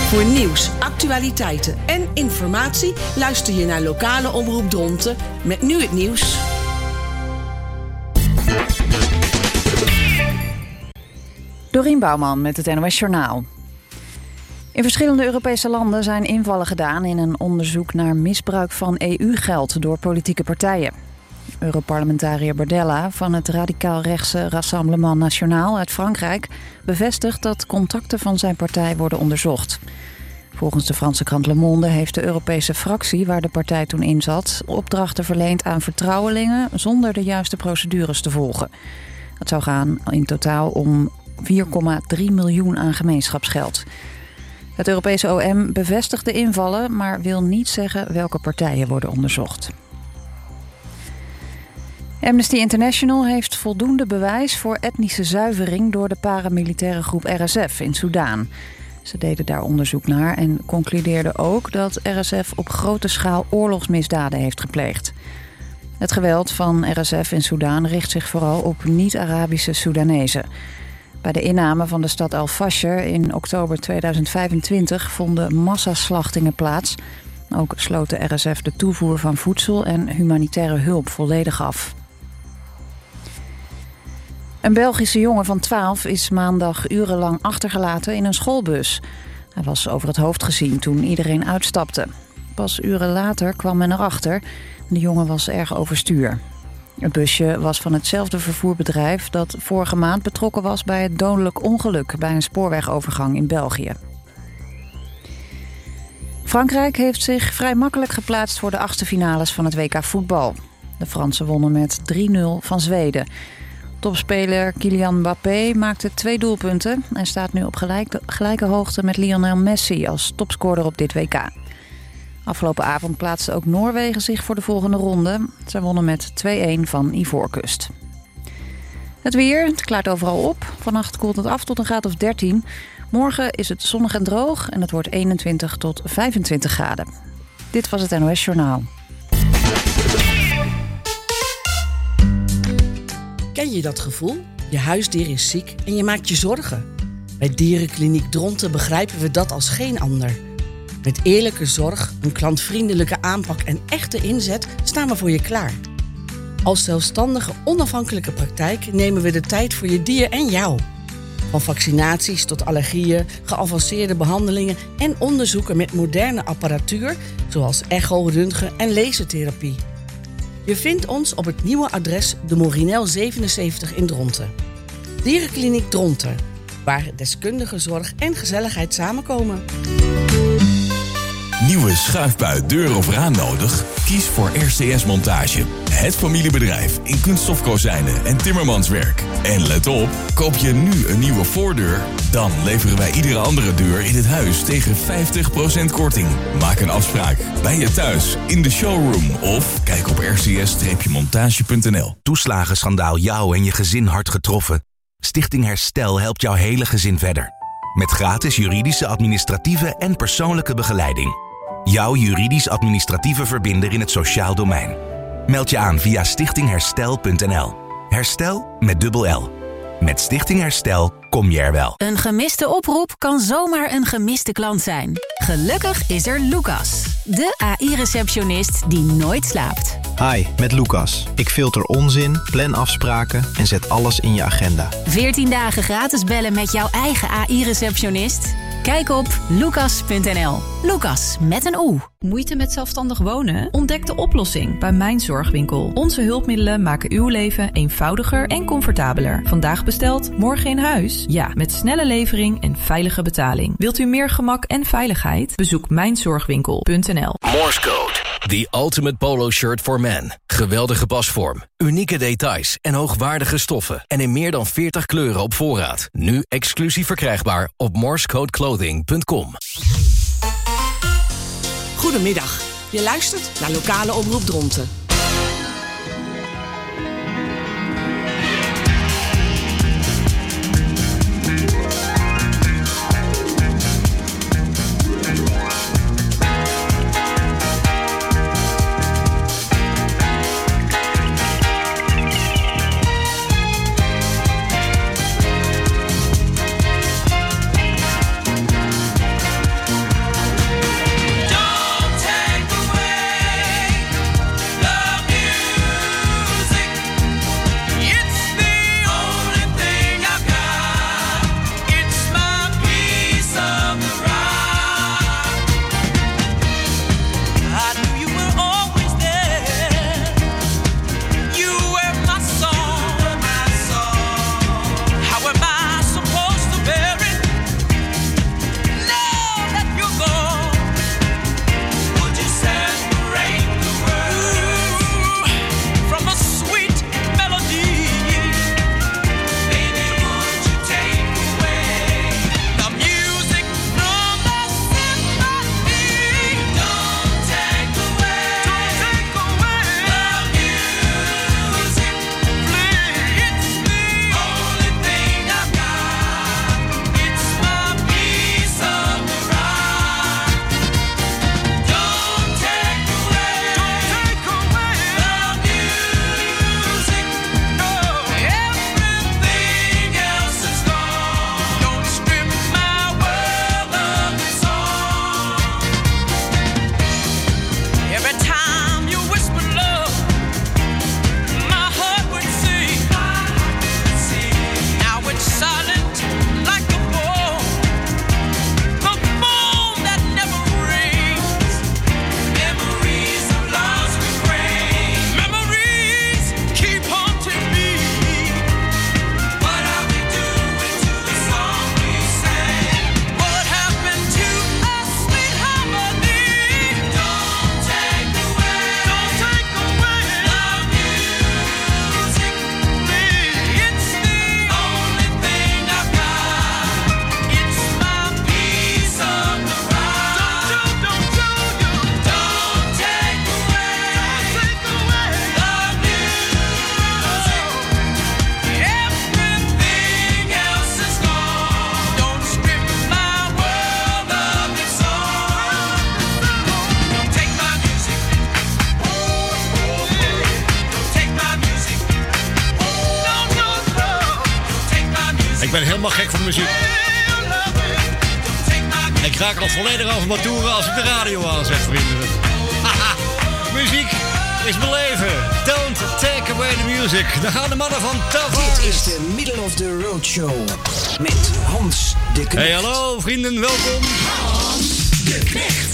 Voor nieuws, actualiteiten en informatie luister je naar Lokale Omroep Dronten met nu het nieuws. Dorien Bouwman met het NOS Journaal. In verschillende Europese landen zijn invallen gedaan in een onderzoek naar misbruik van EU-geld door politieke partijen. Europarlementariër Bardella van het radicaal-rechtse Rassemblement National uit Frankrijk bevestigt dat contacten van zijn partij worden onderzocht. Volgens de Franse krant Le Monde heeft de Europese fractie waar de partij toen in zat opdrachten verleend aan vertrouwelingen zonder de juiste procedures te volgen. Het zou gaan in totaal om 4,3 miljoen aan gemeenschapsgeld. Het Europese OM bevestigt de invallen, maar wil niet zeggen welke partijen worden onderzocht. Amnesty International heeft voldoende bewijs voor etnische zuivering door de paramilitaire groep RSF in Soedan. Ze deden daar onderzoek naar en concludeerden ook dat RSF op grote schaal oorlogsmisdaden heeft gepleegd. Het geweld van RSF in Soedan richt zich vooral op niet-Arabische Soedanezen. Bij de inname van de stad Al-Fasher in oktober 2025 vonden massaslachtingen plaats. Ook sloot de RSF de toevoer van voedsel en humanitaire hulp volledig af. Een Belgische jongen van 12 is maandag urenlang achtergelaten in een schoolbus. Hij was over het hoofd gezien toen iedereen uitstapte. Pas uren later kwam men erachter. De jongen was erg overstuur. Het busje was van hetzelfde vervoerbedrijf dat vorige maand betrokken was bij het dodelijk ongeluk bij een spoorwegovergang in België. Frankrijk heeft zich vrij makkelijk geplaatst voor de achtste finales van het WK voetbal. De Fransen wonnen met 3-0 van Zweden. Topspeler Kylian Mbappé maakte 2 doelpunten en staat nu op gelijke hoogte met Lionel Messi als topscorer op dit WK. Afgelopen avond plaatste ook Noorwegen zich voor de volgende ronde. Zij wonnen met 2-1 van Ivoorkust. Het weer, het klaart overal op. Vannacht koelt het af tot een graad of 13. Morgen is het zonnig en droog en het wordt 21 tot 25 graden. Dit was het NOS Journaal. Ken je dat gevoel? Je huisdier is ziek en je maakt je zorgen. Bij Dierenkliniek Dronten begrijpen we dat als geen ander. Met eerlijke zorg, een klantvriendelijke aanpak en echte inzet staan we voor je klaar. Als zelfstandige, onafhankelijke praktijk nemen we de tijd voor je dier en jou. Van vaccinaties tot allergieën, geavanceerde behandelingen en onderzoeken met moderne apparatuur zoals echo, röntgen en lasertherapie. Je vindt ons op het nieuwe adres de Morinel 77 in Dronten. Dierenkliniek Dronten, waar deskundige zorg en gezelligheid samenkomen. Nieuwe schuifbui, deur of raam nodig? Kies voor RCS Montage. Het familiebedrijf in kunststofkozijnen en timmermanswerk. En let op, koop je nu een nieuwe voordeur? Dan leveren wij iedere andere deur in het huis tegen 50% korting. Maak een afspraak bij je thuis, in de showroom of kijk op rcs-montage.nl. Toeslagenschandaal jou en je gezin hard getroffen? Stichting Herstel helpt jouw hele gezin verder. Met gratis juridische, administratieve en persoonlijke begeleiding. Jouw juridisch-administratieve verbinder in het sociaal domein. Meld je aan via stichtingherstel.nl. Herstel met dubbel L. Met Stichting Herstel kom je er wel. Een gemiste oproep kan zomaar een gemiste klant zijn. Gelukkig is er Lucas, de AI-receptionist die nooit slaapt. Hi, met Lucas. Ik filter onzin, plan afspraken en zet alles in je agenda. 14 dagen gratis bellen met jouw eigen AI-receptionist? Kijk op lucas.nl. Lucas met een O. Moeite met zelfstandig wonen? Ontdek de oplossing bij Mijn Zorgwinkel. Onze hulpmiddelen maken uw leven eenvoudiger en comfortabeler. Vandaag besteld, morgen in huis? Ja, met snelle levering en veilige betaling. Wilt u meer gemak en veiligheid? Bezoek mijnzorgwinkel.nl. Morse Code. The ultimate polo shirt for men. Geweldige pasvorm, unieke details en hoogwaardige stoffen. En in meer dan 40 kleuren op voorraad. Nu exclusief verkrijgbaar op morsecodeclothing.com. Goedemiddag. Je luistert naar Lokale Omroep Dronten. ben helemaal gek van muziek. Ik raak al volledig over mijn toeren als ik de radio aanzet, vrienden. Haha, muziek is mijn leven. Don't take away the music. Dan gaan de mannen van Tavares. Dit is de Middle of the Road Show met Hans de Knecht. Hey, hallo vrienden, welkom. Hans de Knecht.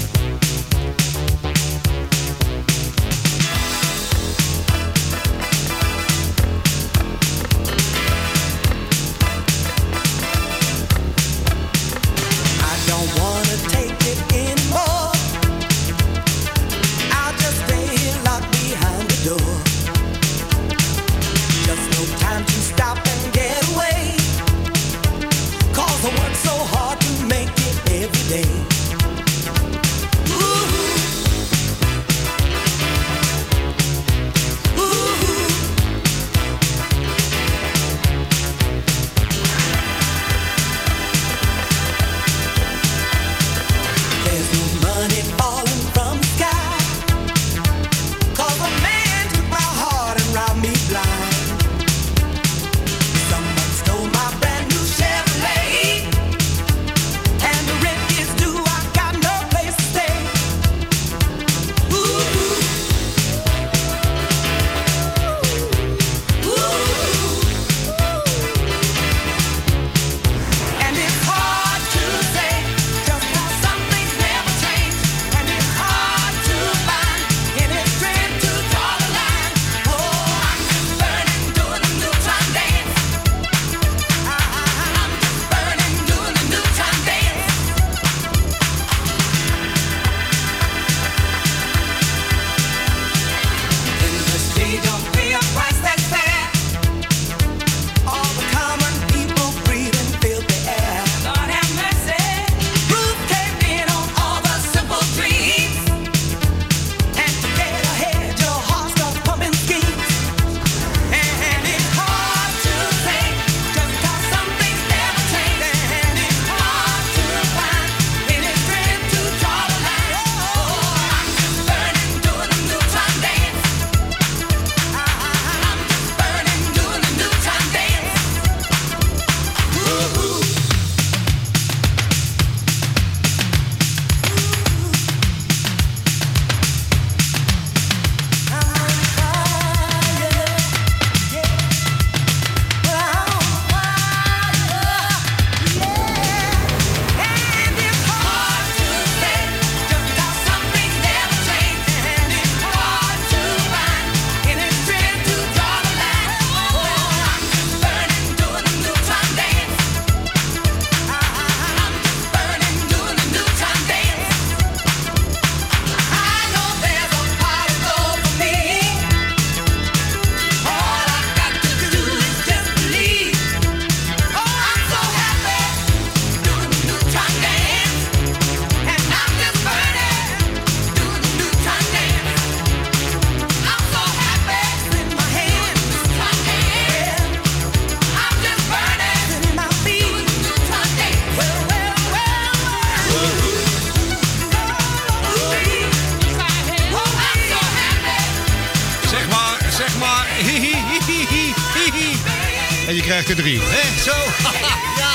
En je krijgt er 3. Hè? Zo. Ja.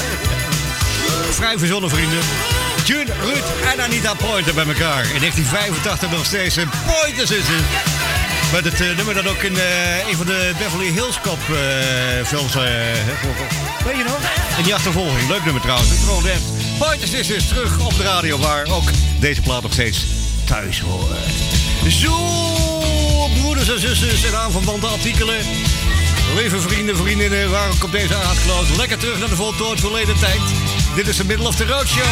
Vrij verzonnen vrienden. June, Ruud en Anita Pointer bij elkaar. In 1985 nog steeds een Pointer zitten. Met het nummer dat ook in een van de Beverly Hills Cop films... weet je nog? In die achtervolging. Leuk nummer trouwens. Gewoon echt. Pointer Sisters terug op de radio, waar ook deze plaat nog steeds thuis hoort. Zo, broeders en zusters en aanverwante artikelen. Lieve vrienden, vriendinnen, waar ook op deze aardkloot. Lekker terug naar de voltooid verleden tijd. Dit is de Middle of the Road Show.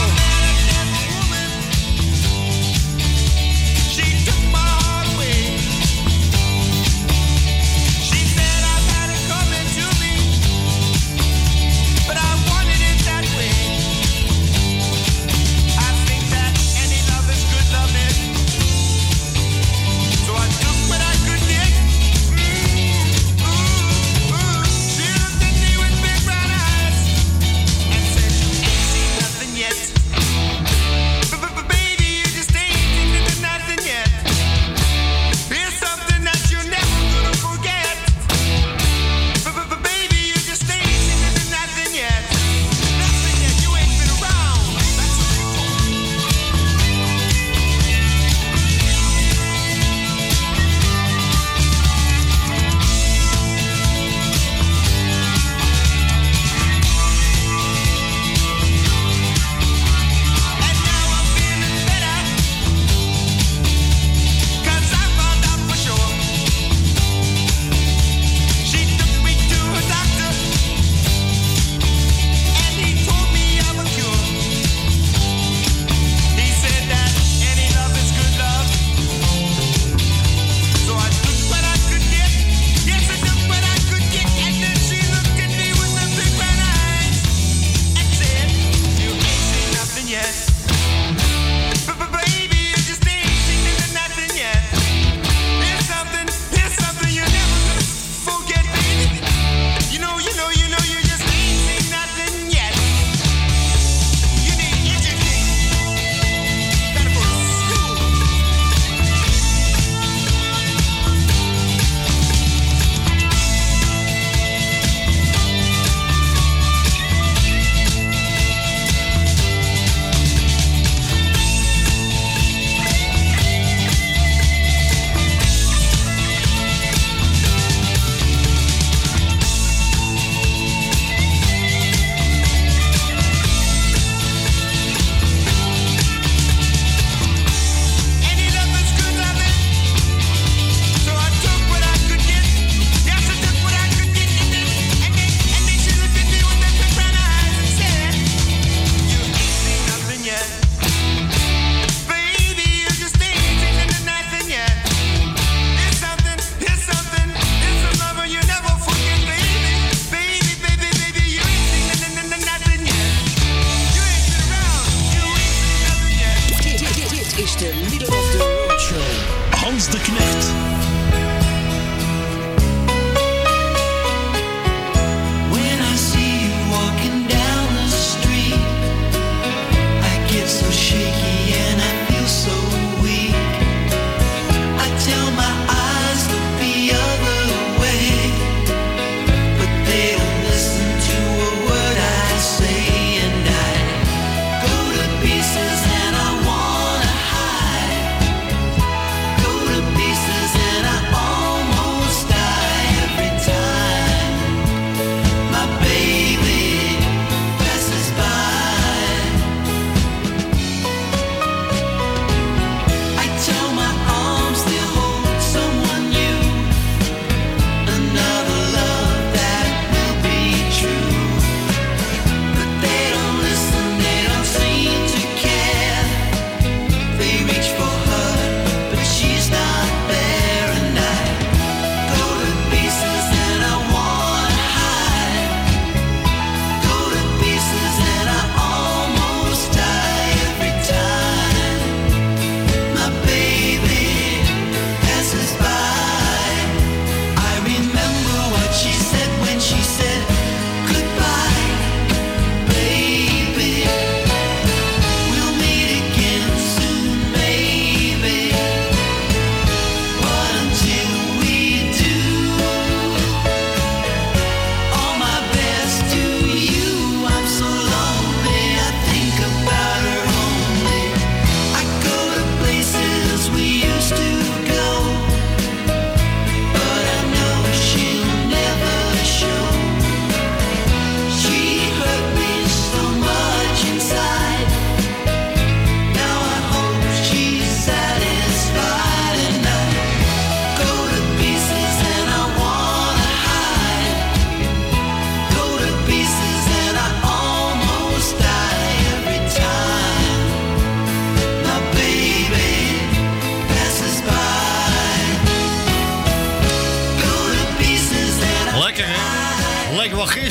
Yet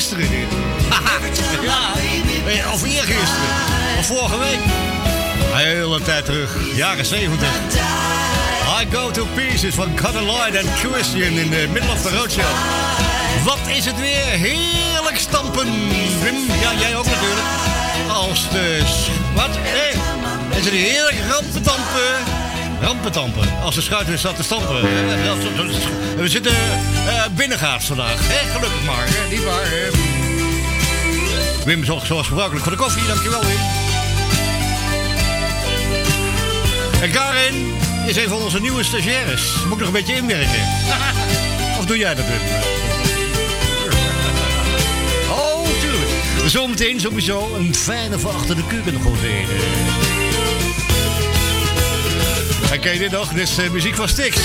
gisteren dit. Ja, of eergisteren. Of vorige week. Hele tijd terug, jaren 70. I Go To Pieces van Cotton Lloyd en Christian in the middle of the roadshow. Wat is het weer heerlijk stampen. Wim, ja, jij ook natuurlijk. Als de... Wat? Is het heerlijk rampentampen. Als de schuit weer staat te stampen. We zitten binnengaats vandaag. Gelukkig maar. Niet waar. Wim zorgt zoals gebruikelijk voor de koffie. Dankjewel, Wim. En Karin is een van onze nieuwe stagiaires. Moet nog een beetje inwerken. Of doe jij dat, Wim? Oh, tuurlijk. Zometeen sowieso een fijne van achter de keuken godin. En ken je dit nog? Dit is muziek van Styx.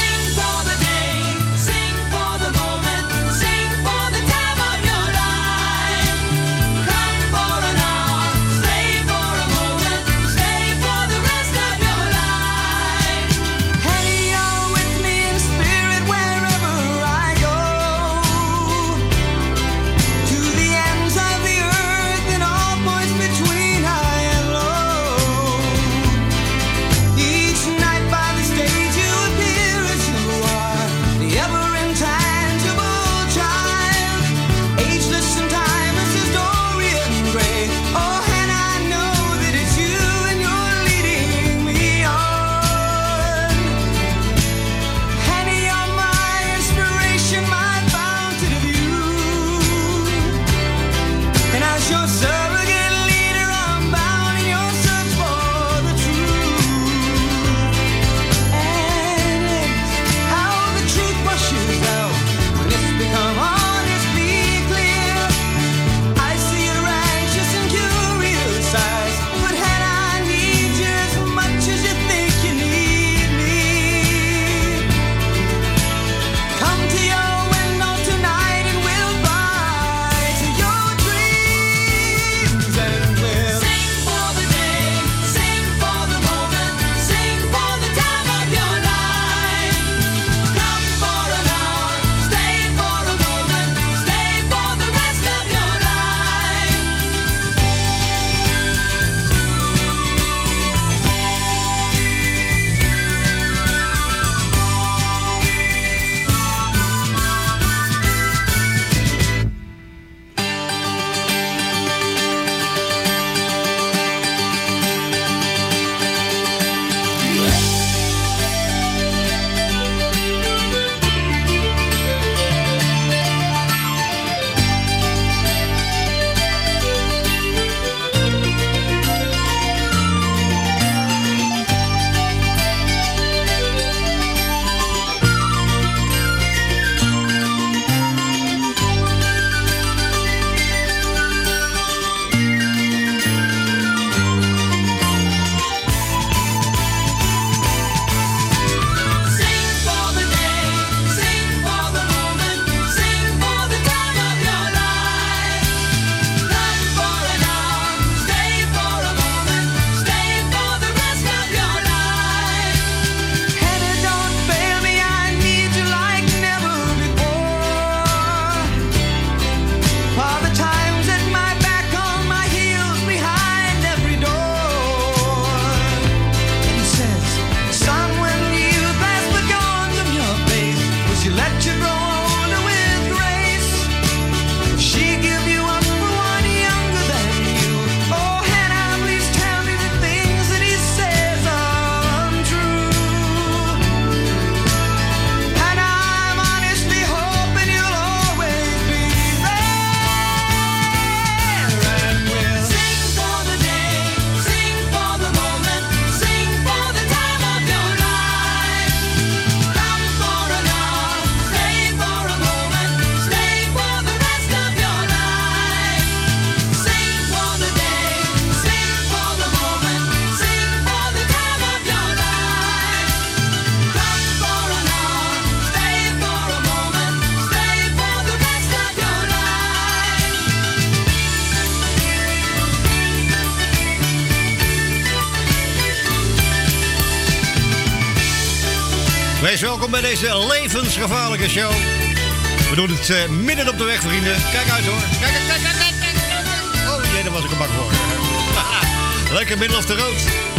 Wees welkom bij deze levensgevaarlijke show. We doen het midden op de weg, vrienden. Kijk uit, hoor. Kijk. Oh jee, daar was ik er bang voor. Lekker middle of the road.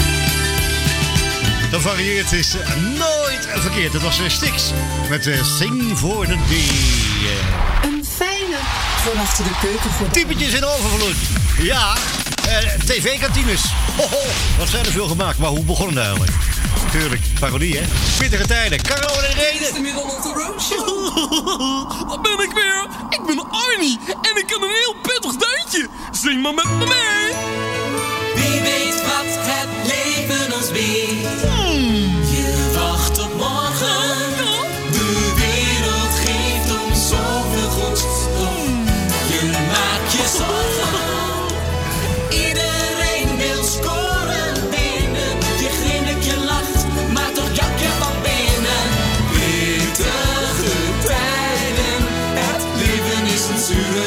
Dat varieert is nooit verkeerd. Dat was Styx met Sing for the Day. Een fijne van achter de keukengordijn. Typetjes in overvloed. Ja, tv-kantines. Wat zijn er veel gemaakt, maar hoe begon het eigenlijk? Tuurlijk, parodie, hè? Pittige tijden. Carlo en Reden. De Middle of the Road Show. Daar ben ik weer. Ik ben Arnie en ik kan een heel pittig deuntje. Zing maar met me mee. Wie weet wat het leven ons biedt. Je wacht op morgen. De wereld geeft ons zoveel goeds. Je maakt je zorgen. Iedereen wil scoren binnen. Je grinnik, je lacht, maar toch jak je van binnen. Pittige tijden. Het leven is een zure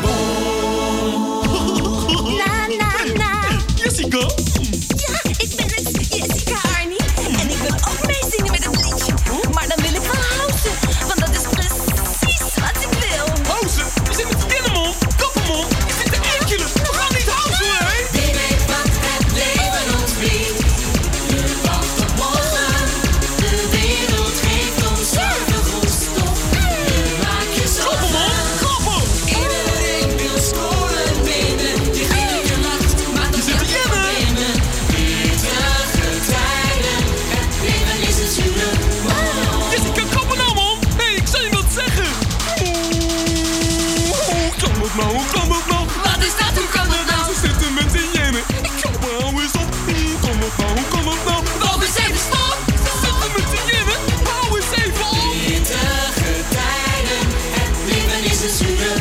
Jessica? Ja, ik ben het, Jessica Arnie. En ik wil ook meezingen met het liedje. Maar dan wil ik wel housen, want dat is precies wat ik wil. Housen? Je zit met de kindermol, kappermol. Je zit te enkelen. We gaan niet housen, hè? Wie weet wat het leven ons biedt. Je wacht op morgen. De wereld geeft ons zoveel goed stof. Je maakt je zorgen. Klappen! Iedereen wil scoren binnen. Je grinnik, je lacht, maar toch jak je van binnen. Pittige tijden. Het leven is een zure Jessica, kappen nou, man. Hé, ik zou je wat zeggen. Hoe kan dat nou? Hoe kan dat nou? Wat is dat? Hoe kan dat nou? Ze zitten met die jennen. Ik kan maar hou eens op. Hoe kan dat nou? Hoe kan dat nou? Wacht eens even, stop! Ze zitten met die jennen. Hou eens even op. Pittige tijden. Het leven is een zure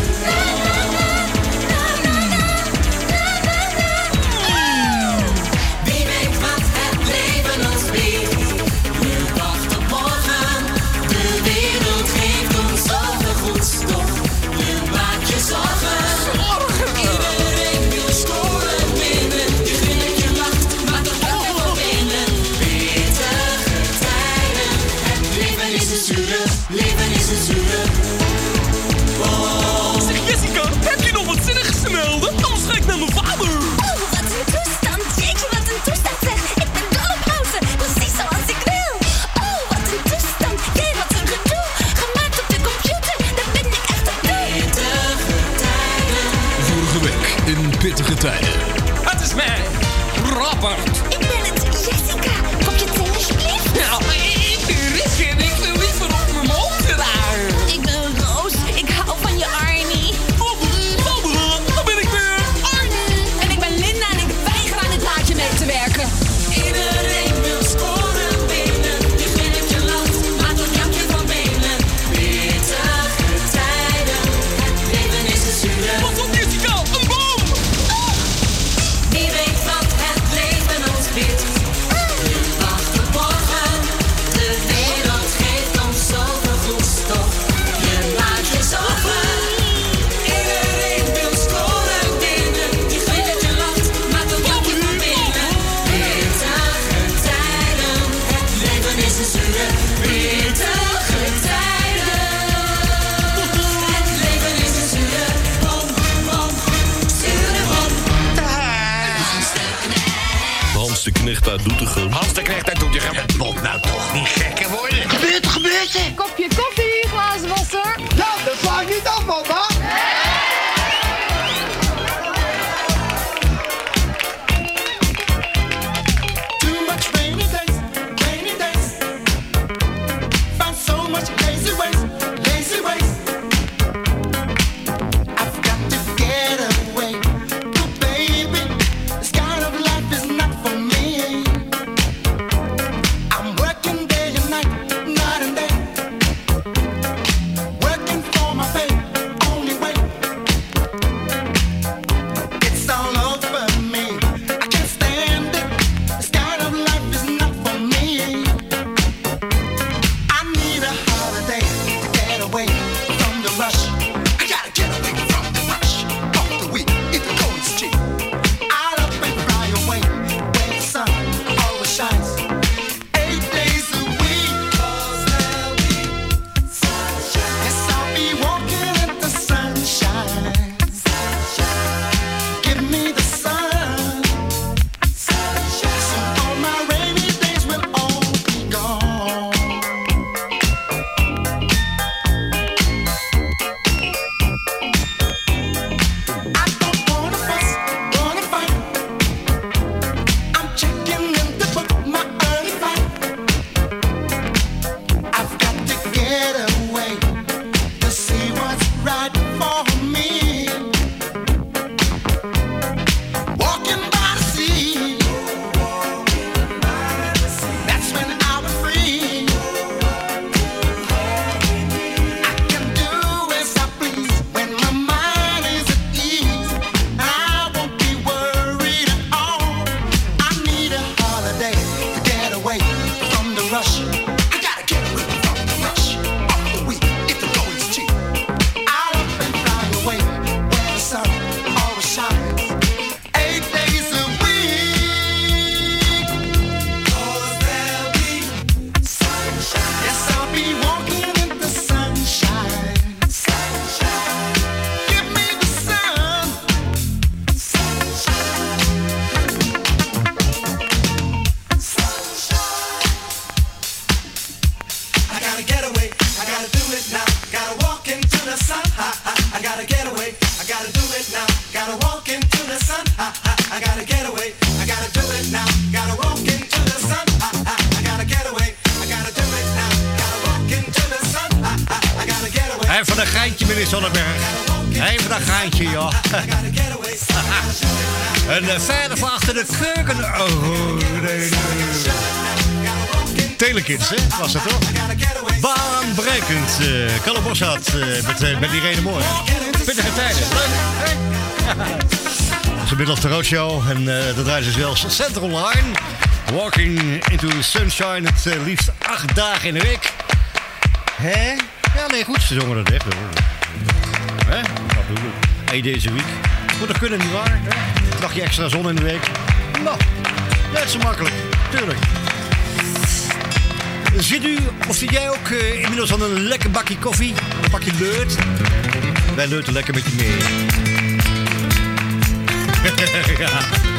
Wie weet wat het leven ons biedt. Je wacht op morgen. De wereld geeft ons zoveel goed stof. Je maakt je zorgen. Iedereen wil scoren binnen. Je grinnik, je lacht, maar toch jak je van binnen. Pittige tijden. Het leven is een zure, leven is een zure. Zeg Jessica, heb je nog wat zinnigs te melden? Anders ga ik naar mijn vader. Oh, wat een toestand. Jeetje, wat een toestand zeg. Ik ben dol op housen, precies zoals ik wil. Oh, wat een toestand. Jee, wat een gedoe. Gemaakt op de computer, daar ben ik echt op toe. Pittige tijden. Vorige week in Pittige Tijden. Het is mij, Robert. Ik ben het, Jessica. Kopje thee, alsjeblieft. Nou, ik ben Rick en ik wil liever op mijn mond gedaan. Ik ben Roos. Ik hou van je, Arnie. Daar ben ik weer. Arnie. En ik ben Linda en ik weiger aan dit plaatje mee te werken. Iedereen wil scoren binnen. Je grinnik, je lacht, maar toch jak je van binnen. Pittige tijden. Het leven is een zure. Pas op, Jessica, een boom. Wie weet wat het leven ons biedt. Je wacht op morgen. De wereld geeft ons zoveel goed stof. Je maakt je zorgen. Iedereen wil scoren binnen. Je grinnik, je lacht, maar toch jak je van binnen. Pittige tijden. Het leven is een zure. Pittige tijden. Het leven is een zure. Bom, bom, zure bom. Hans de Knecht uit Doetinchem. Hans de Knecht uit Doetinchem. Het moet nou toch niet gekker worden. Gebeurt er? Kopje koffie, glazenwasser. Nou, dat sla ik niet af, mama. Too much rainy days, rainy days. Found so much lazy ways, lazy ways. I've got to get away. Oh, baby, this kind of life is not for me. I'm working day and night and day. geintje, meneer Sonnenberg. Even dat geintje, joh. En verder van achter de keuken... Oh, nee. Telekids, hè? Was dat toch? Baanbrekend. Kalle Boshart met Irene Moore. Pittige tijden. Leuk, hè? Dat is inmiddels de Roadshow. En dat draaien ze zelfs Central Line. Walking into Sunshine. Het liefst 8 dagen in de week. Hè? Ja, nee, goed. Ze zongen dat echt. Hè? Hey, deze week. Moet toch kunnen, nietwaar? Een dagje extra zon in de week. Nou, net zo makkelijk. Tuurlijk. Zit u, of zit jij ook inmiddels aan een lekker bakje koffie? Een bakje leut? Wij leuten lekker met je mee. Ja.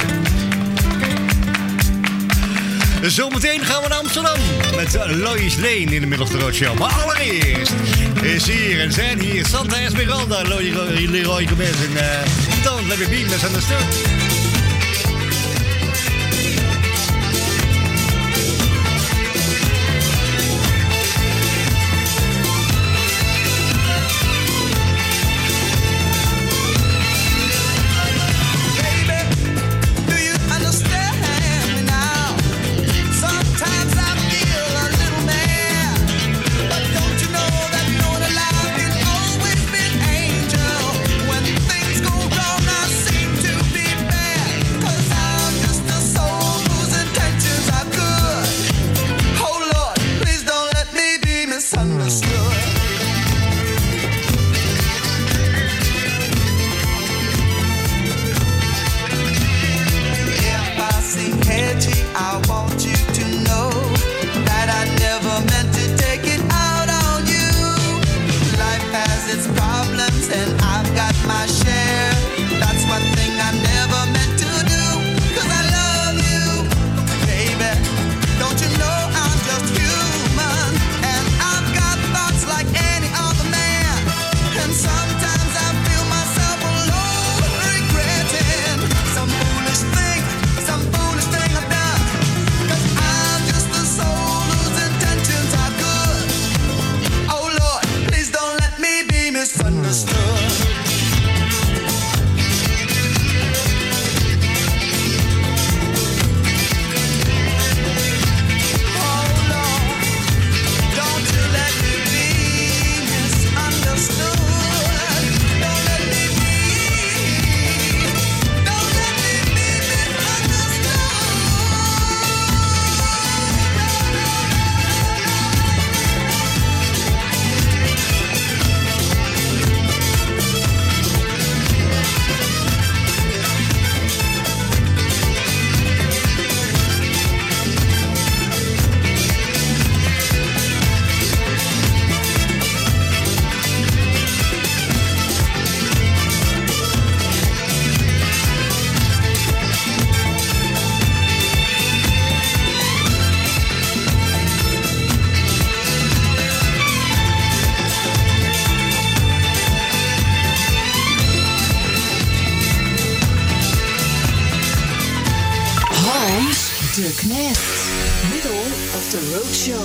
Zometeen gaan we naar Amsterdam met Lois Lane in de Middelste Roadshow. Maar allereerst is hier en zijn hier Santa Esmeralda, Leroy Gomez en Don't Let Me Be Misunderstood. De Knecht, middle of the roadshow.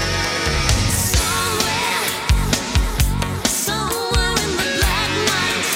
Somewhere in the black night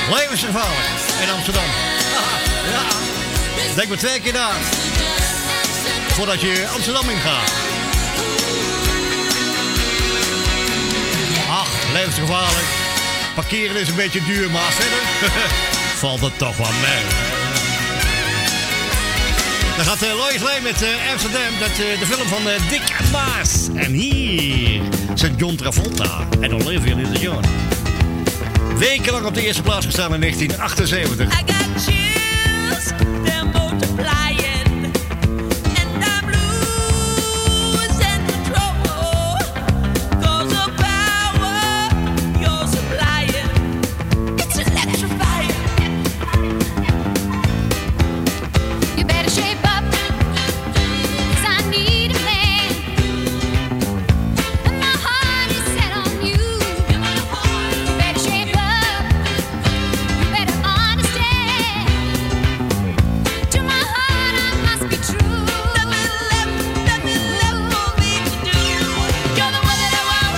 Levensgevaarlijk in Amsterdam. Ja. Denk maar 2 keer na. Voordat je Amsterdam ingaat. Ach, levensgevaarlijk. Parkeren is een beetje duur, maar verder valt het toch wel mee. Dan gaat Lois Lane met Amsterdam, de film van Dick Maas. En hier zit John Travolta en Olivia Newton-John. Wekenlang op de eerste plaats gestaan in 1978. I got chills, they're multiplying. And I'm losing control. 'Cause the power you're supplying, it's electrifying. You better shape up, 'cause I need a man. And my heart is set on you. You better shape up, you better understand. To my heart I must be true. Nothing left for me to do. You're the one that I want.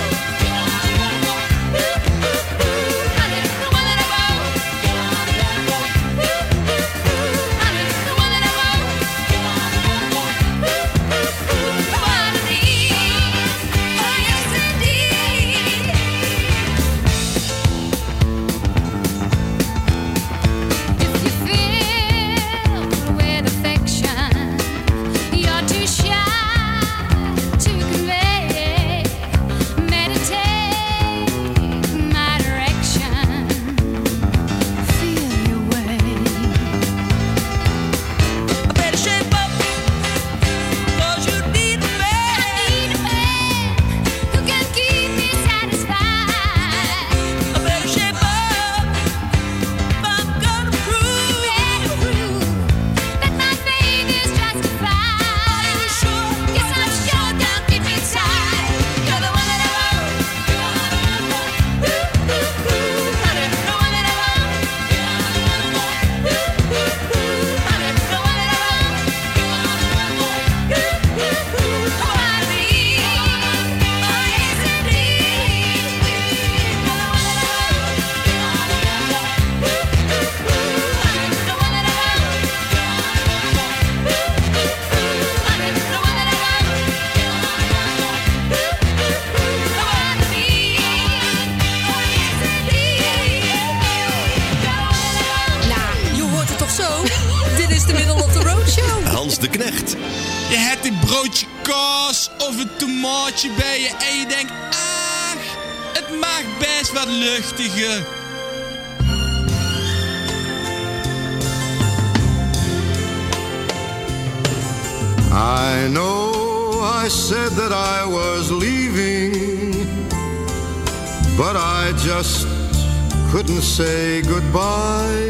Honey, the one that I want. Honey, the one that I want. The one I need. Oh yes indeed. If you feel with affection, you're too shy to convey. Meditate my direction. Feel your way. I better shape up, 'cause you need a man. I need a man who can keep me satisfied. I better shape up, I'm gonna prove. Better prove that my faith is justified. Are you sure? Yes, I'm sure. Don't keep me tight. You're the one that I want. Honey, the one that I want. Honey, the one that I want. The one I need. Oh yes indeed. You're the one that I want. Honey, the one that I want. Honey, the one that I want. The one I need. Oh yes indeed. Nou, je hoort het toch zo? Dit is de Middle of the Road Show. Hans de Knecht. Je hebt een broodje kaas of een tomaatje bij je en je denkt, ach, het mag best wat luchtiger. I know I said that I was leaving, but I just couldn't say goodbye.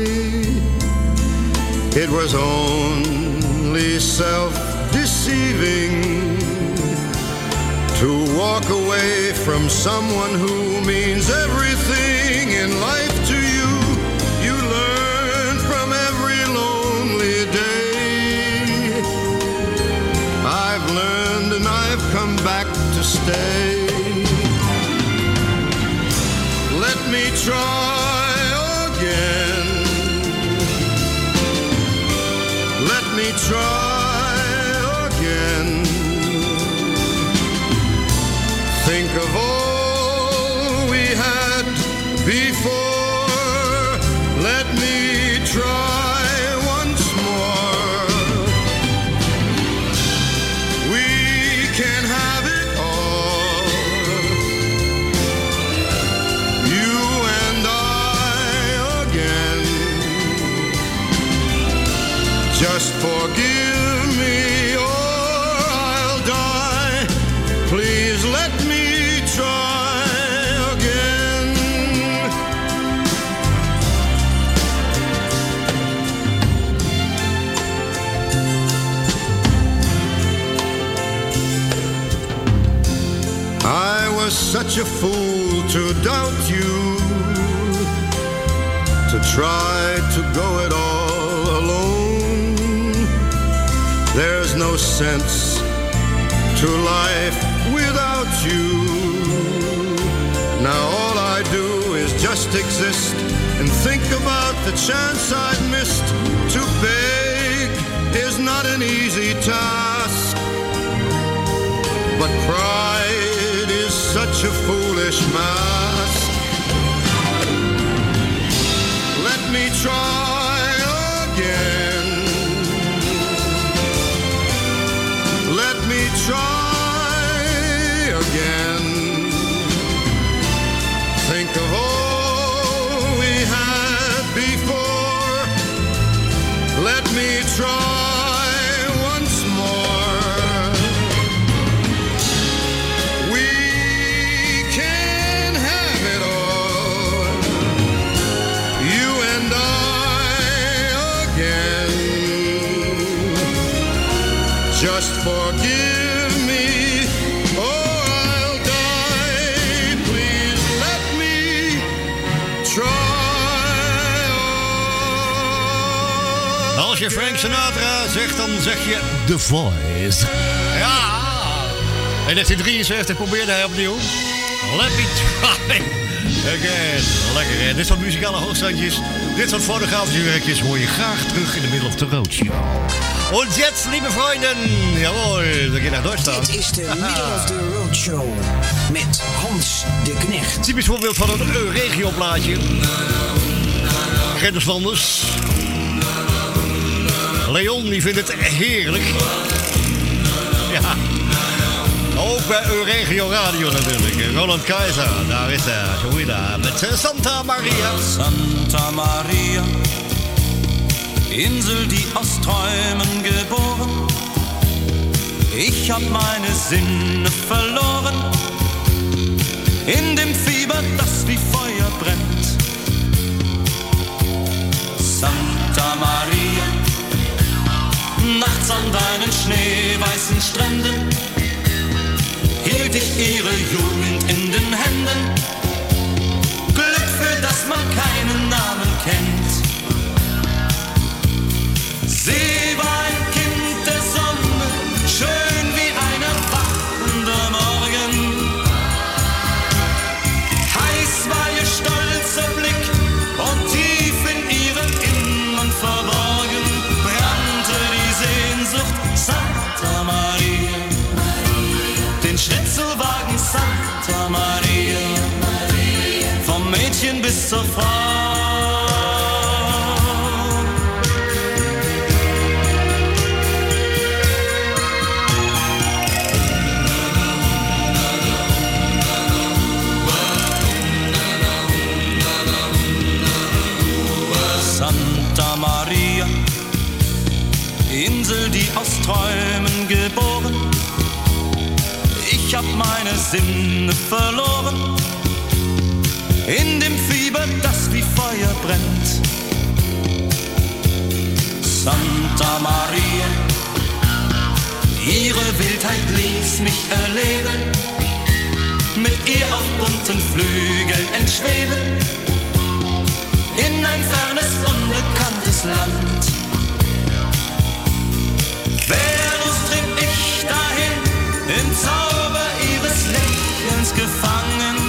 It was only self-deceiving to walk away from someone who means everything in life to you. You learn from every lonely day. I've learned and I've come back to stay. Let me try again. Let me try again. Think of all we had before. Let me try once more. We can have it all. You and I again. Just forgive me or I'll die. Please let me try again. I was such a fool to doubt you, to try to go it all alone. There's no sense to life without you. Now all I do is just just exist and think about the chance I've missed. To beg is not an easy task, but pride is such a foolish mask. Let me try again. Let me try again. Think of all we had before. Let me try once more. We can have it all, you and I again. Just forgive me or I'll die. Please let me try. Als je Frank Sinatra zegt, dan zeg je The Voice. Ja! In 1973 probeerde hij opnieuw. Let me try again. Lekker, hè? Dit soort muzikale hoogstandjes, dit soort fotografische werkjes hoor je graag terug in de Middle of the Road Show. Und jetzt, liebe Freunde, jawohl, we gaan naar Duitsland. Dit is de Middle of the Road Show met Hans de Knecht. Typisch voorbeeld van een regioplaatje. Gerdus Landers. Leon, die vindt het heerlijk. Ja. Ook bij Euregio Radio natuurlijk. Roland Kaiser, daar is hij. Zo weer met Santa Maria. Santa Maria, Insel, die aus Träumen geboren. Ich hab meine Sinne verloren. In dem Fieber, das wie Feuer brennt. Santa Maria, nachts an deinen schneeweißen Stränden hielt ich ihre Jugend in den Händen. Glück, für das man keinen Namen kennt. Sie war ein Kind der Sonne, schön wie ein erwachender Morgen. Heiß war ihr stolzer Blick und tief in ihrem Innern verborgen brannte die Sehnsucht Santa Maria. Den Schnitzelwagen Santa Maria, vom Mädchen bis zur Frau. Santa Maria, Insel, die aus Träumen geboren. Ich hab meine Sinne verloren. In dem Fieber, das wie Feuer brennt. Santa Maria, ihre Wildheit ließ mich erleben. Mit ihr auf bunten Flügeln entschweben. In ein fernes, unbekanntes Land. Venus trieb ich dahin, im Zauber ihres Lächelns gefangen.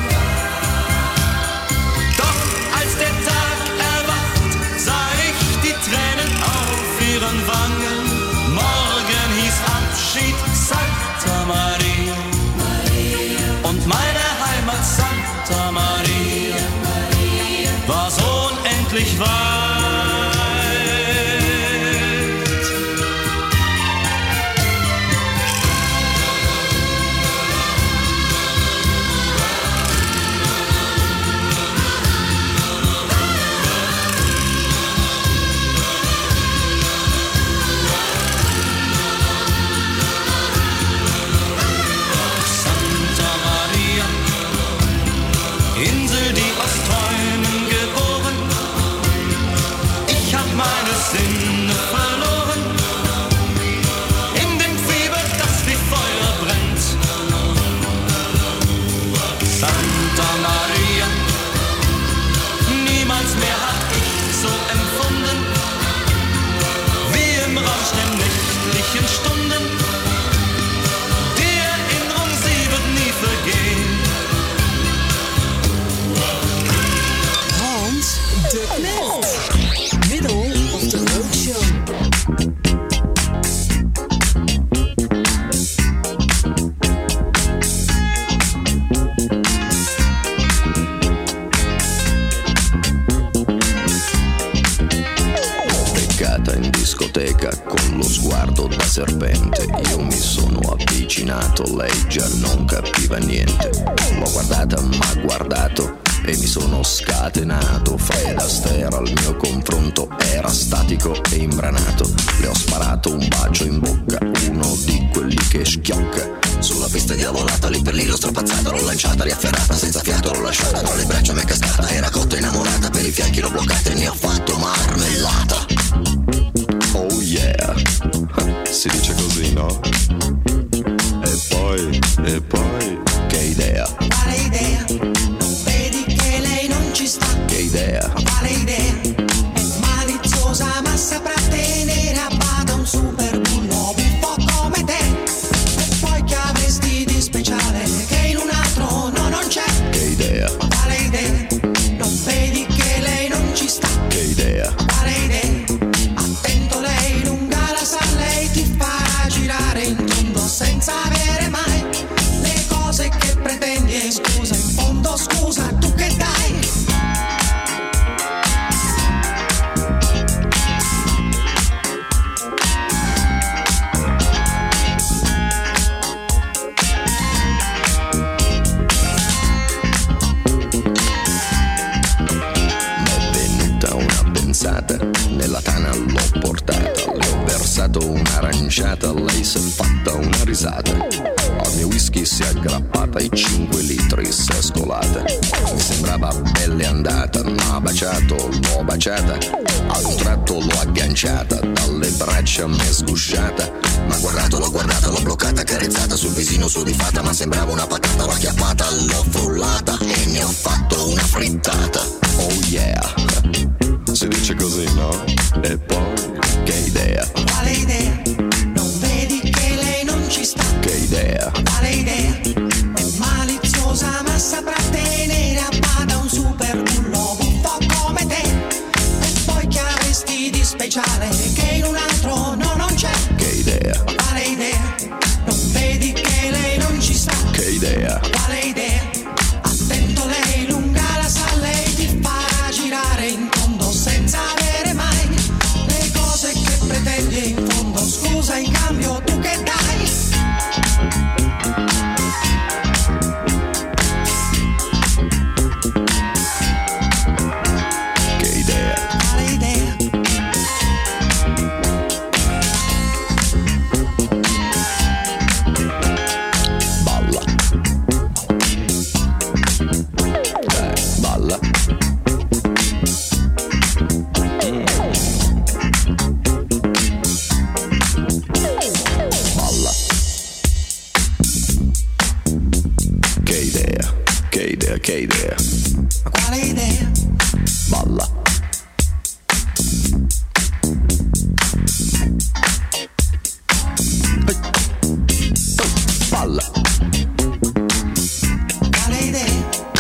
Doch als der Tag erwacht, sah ich die Tränen auf ihren Wangen. Morgen hieß Abschied Santa Maria. Und meine Heimat Santa Maria war so unendlich weit. Santa Maria, Insel, die aus Träumen geboren. discoteca con lo sguardo da serpente. Io mi sono avvicinato, lei già non capiva niente. L'ho guardata, m'ha guardato e mi sono scatenato. Fred Astaire al mio confronto era statico e imbranato. Le ho sparato un bacio in bocca, uno di quelli che schiocca. Sulla pista diavolata, lì per lì l'ho strapazzata, l'ho lanciata, riafferrata, senza fiato l'ho lasciata, tra le braccia m'è cascata, era cotta innamorata, per i fianchi l'ho bloccata e ne ho fatto marmellata. Oh yeah, si dice così, no? E poi, che idea? Quale idea? Non vedi che lei non ci sta? Che idea? Quale idea? È maliziosa ma saprà tenere a bada un super bullo buffo come te. E poi che avresti di speciale che in un altro no non c'è? Che idea? Quale idea? Non vedi che lei non ci sta? Che idea? Quale idea? Attento, lei lunga la sa, lei ti farà girare in tondo senza avere mai le cose che pretendi. E scusa, in fondo scusa, tu che dai? Nella tana l'ho portata, le ho versato un'aranciata, lei si è fatta una risata. Al mio whisky si è aggrappata, i 5 litri si è scolata. Mi sembrava belle andata, m'ha baciato, l'ho baciata. A un tratto l'ho agganciata, dalle braccia m'è sgusciata. M'ha guardato, l'ho guardata, l'ho bloccata, carezzata sul visino sudifata. Ma sembrava una patata, l'ho acchiappata, l'ho frullata e ne ho fatto una frittata. Oh yeah, si dice così, no? E poi, che idea? Quale idea? Non vedi che lei non ci sta? Che idea? Quale idea? È maliziosa ma saprà tenere a bada un super bullo buffo come te. E poi che avresti di speciale che in un altro no non c'è? Che idea? Quale idea? Non vedi che lei non ci sta? Che idea? Quale idea? Attento, lei lunga la sa, lei ti farà girare in tondo senza avere mai le cose che pretendi. In fondo scusa, in cambio tu che dai? Che idea? Quale idea? Balla. Balla. Balla. Che idea? Che idea? Che idea? Ma quale idea? Balla. Balla. Quale idea?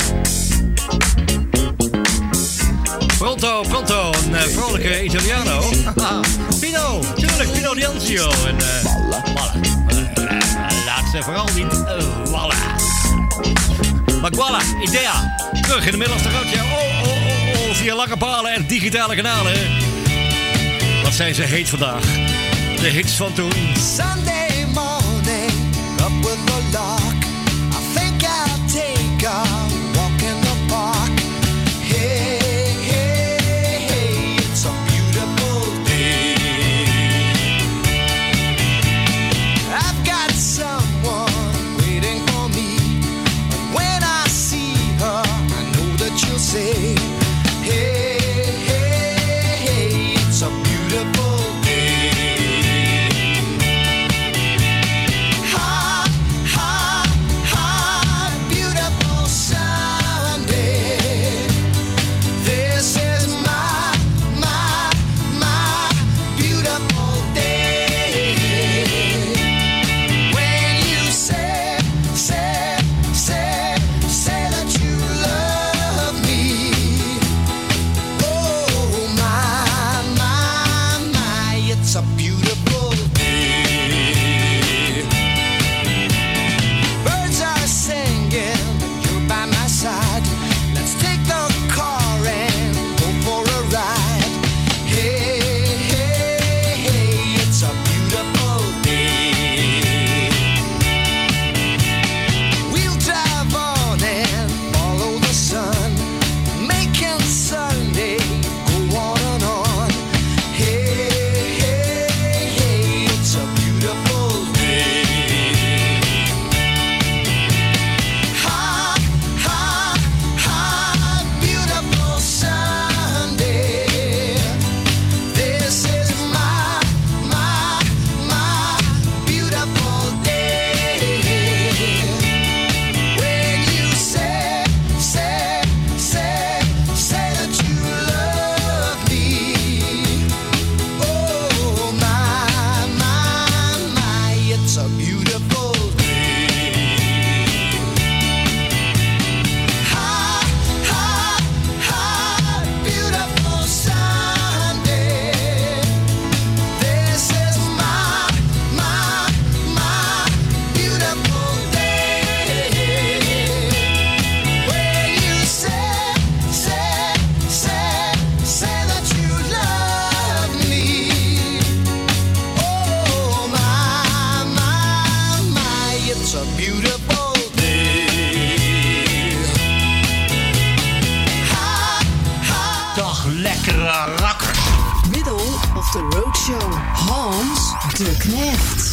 Pronto, pronto, een vrolijke Italiano. Pino, tuurlijk, Pino D'Anzio. En Balla. Laat ze vooral niet wallen. Maar voilà, idea. Terug in de middelste roodje. Oh, via lange palen en digitale kanalen. Wat zijn ze heet vandaag. De hits van toen. Sunday morning, up with the lark. I think I'll take a walk in the park. Hey, hey, hey, it's a beautiful day. I've got someone waiting for me. When I see her, I know that you'll say, hey, hey, hey, it's a beautiful day. lekkere rakkers. Middle of the Roadshow. Hans de Knecht.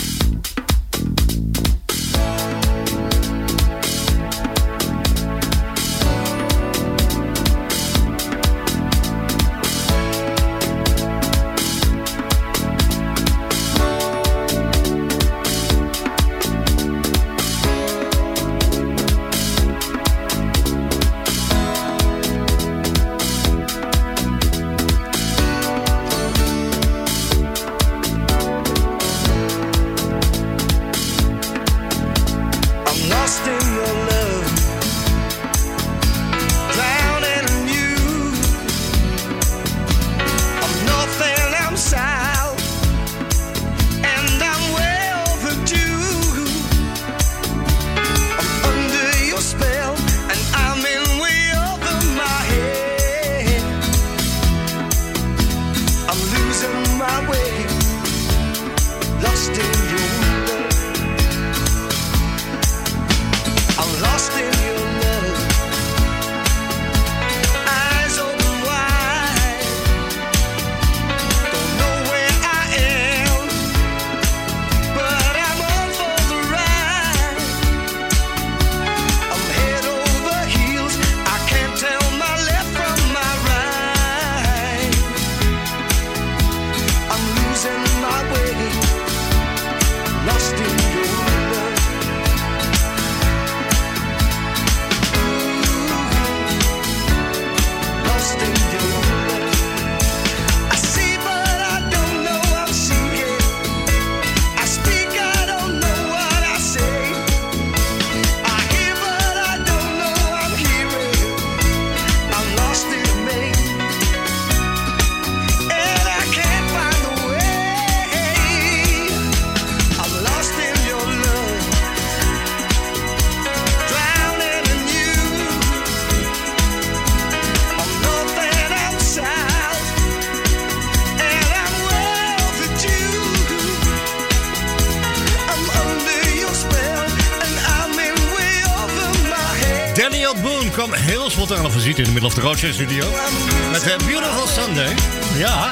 Kwam heel spontaan op visite in de Middle of the Roadshow studio. Met Beautiful Sunday. Ja.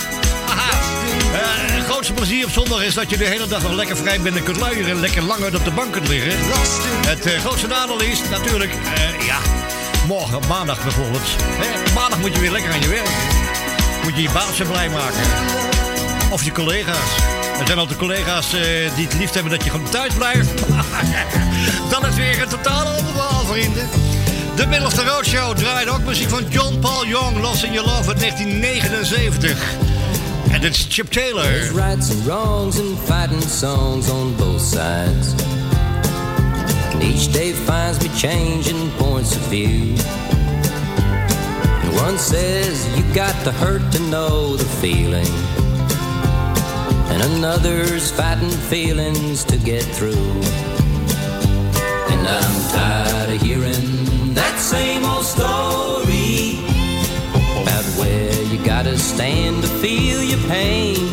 Het grootste plezier op zondag is dat je de hele dag nog lekker vrij bent en kunt luieren en lekker langer op de bank kunt liggen. Het grootste nadeel is natuurlijk, morgen, maandag bijvoorbeeld. Maandag moet je weer lekker aan je werk. Moet je je baasje blij maken. Of je collega's. Er zijn altijd collega's die het liefst hebben dat je gewoon thuis blijft. Dan is weer een totale overval, vrienden. De Middle of the Roadshow draait ook muziek van John Paul Young, Lost in Your Love uit 1979. En dit is Chip Taylor. There's rights and wrongs and fighting songs on both sides. And each day finds me changing points of view. And one says you got to hurt to know the feeling. And another's fighting feelings to get through. And I'm tired of hearing that same old story about where you gotta stand to feel your pain.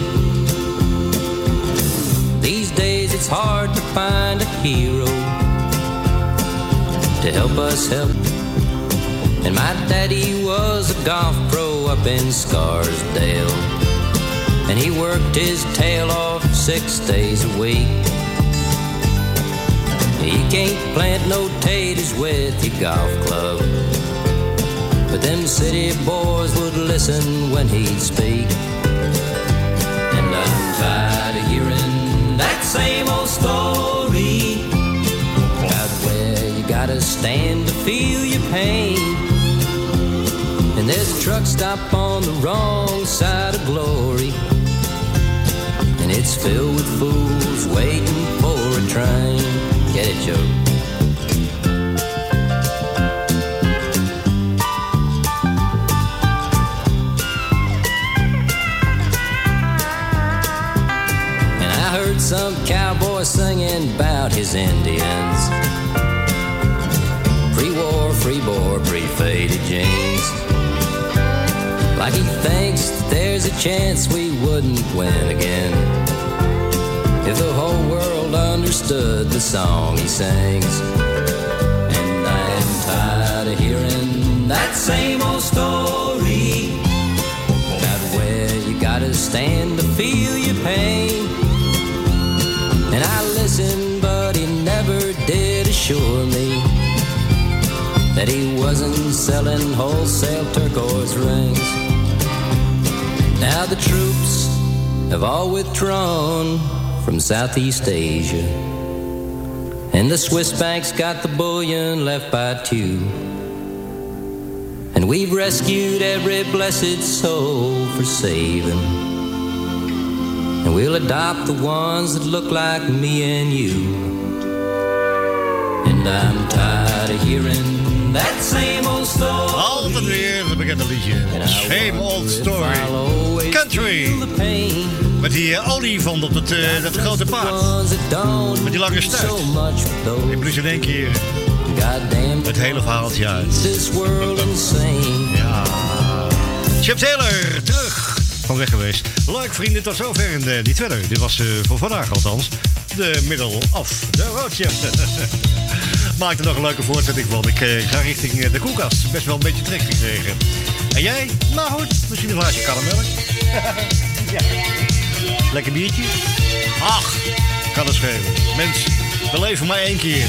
These days it's hard to find a hero to help us help. And my daddy was a golf pro up in Scarsdale, and he worked his tail off 6 days a week. You can't plant no taters with your golf club, but them city boys would listen when he'd speak. And I'm tired of hearing that same old story about where you gotta stand to feel your pain. And there's a truck stop on the wrong side of glory, and it's filled with fools waiting for a train. Get it, Joe? And I heard some cowboy singing about his Indians. Pre-war, free-bore, pre-faded jeans. Like he thinks that there's a chance we wouldn't win again if the whole world understood the song he sings. And I am tired of hearing that same old story stand to feel your pain. And I listened, but he never did assure me that he wasn't selling wholesale turquoise rings. Now the troops have all withdrawn from Southeast Asia, and the Swiss banks got the bullion left by two. And we've rescued every blessed soul for saving, and we'll adopt the ones that look like me and you. And I'm tired of hearing that same old story. Altijd weer het bekende liedje. Same old story. Country. Met die olifant op dat grote paard. Met die lange stuit. Ik blus in één keer het hele verhaaltje uit. Ja. Chip Taylor, terug van weg geweest. Leuk vrienden, tot zover en niet verder. Dit was voor vandaag althans de middle of the road show. Maak er nog een leuke voortzetting van. Ik ga richting de koelkast. Best wel een beetje trek gekregen. En jij? Nou goed, misschien een glaasje karnemelk. Ja. Lekker biertje? Ach, kan het schelen. Mens, we leven maar één keer.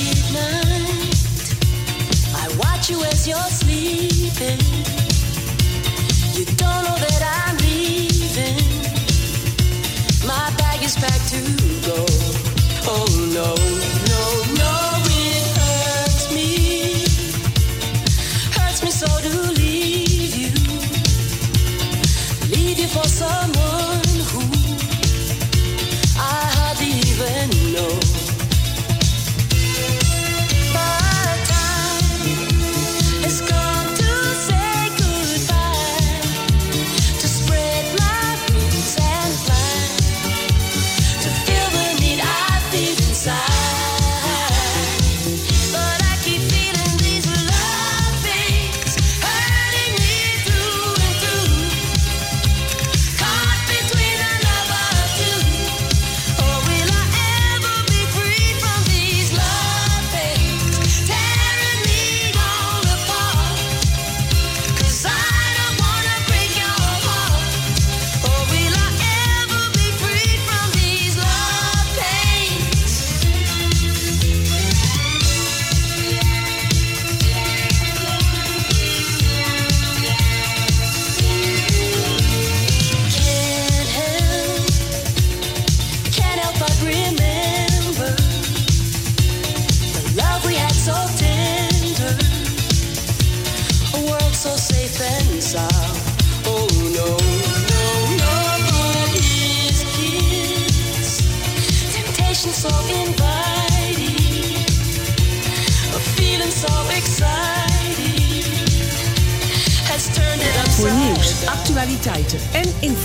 I watch you as you're sleeping. You don't know that I'm leaving. My bag is packed to go. Oh no, no, no, it hurts me. Hurts me so to leave you. Leave you for someone who I hardly even know. But time has come to say goodbye, to spread my wings and fly, to feel the need I feel inside. But I keep feeling these love things hurting me through and through. Caught between a lover of two. Oh, will I ever be free from these love things tearing me all apart? 'Cause I don't wanna break your heart. Oh, will I ever be free from these love pains? Can't help but remember the love we had so tender, a world so safe and sound. Oh no, no, no, but his kiss, temptation so inviting, a feeling so exciting, has turned it Voor upside nieuws, down. actualiteiten en informatie